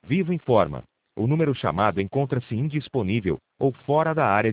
Vivo informa. O número chamado encontra-se indisponível ou fora da área